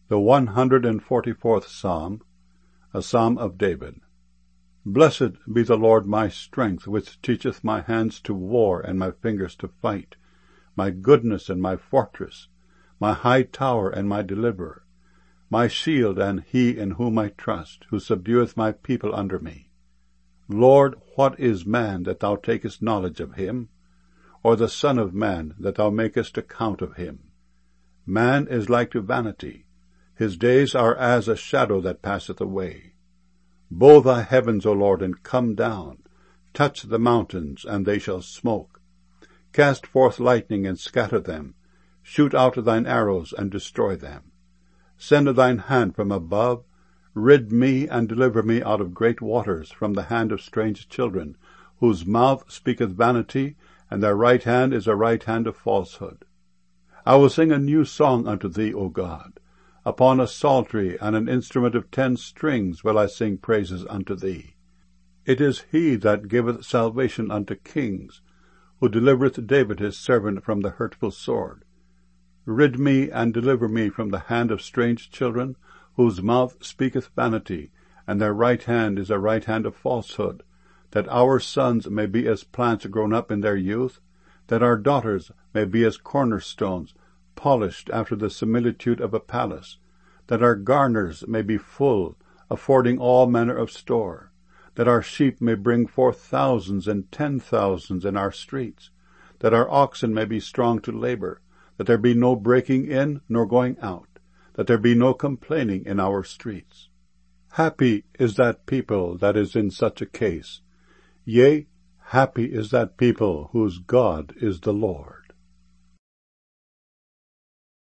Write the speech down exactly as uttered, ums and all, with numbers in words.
The one hundred and forty-fourth Psalm, a Psalm of David. Blessed be the Lord my strength, which teacheth my hands to war and my fingers to fight, my goodness and my fortress, my high tower and my deliverer, my shield and he in whom I trust, who subdueth my people under me. Lord, what is man that thou takest knowledge of him, or the son of man that thou makest account of him? Man is like to vanity, his days are as a shadow that passeth away. Bow thy heavens, O Lord, and come down. Touch the mountains, and they shall smoke. Cast forth lightning, and scatter them. Shoot out thine arrows, and destroy them. Send thine hand from above. Rid me, and deliver me out of great waters, from the hand of strange children, whose mouth speaketh vanity, and their right hand is a right hand of falsehood. I will sing a new song unto thee, O God. Upon a psaltery and an instrument of ten strings will I sing praises unto thee. It is he that giveth salvation unto kings, who delivereth David his servant from the hurtful sword. Rid me and deliver me from the hand of strange children, whose mouth speaketh vanity, and their right hand is a right hand of falsehood, that our sons may be as plants grown up in their youth, that our daughters may be as cornerstones, polished after the similitude of a palace, that our garners may be full, affording all manner of store, that our sheep may bring forth thousands and ten thousands in our streets, that our oxen may be strong to labor, that there be no breaking in nor going out, that there be no complaining in our streets. Happy is that people that is in such a case. Yea, happy is that people whose God is the Lord.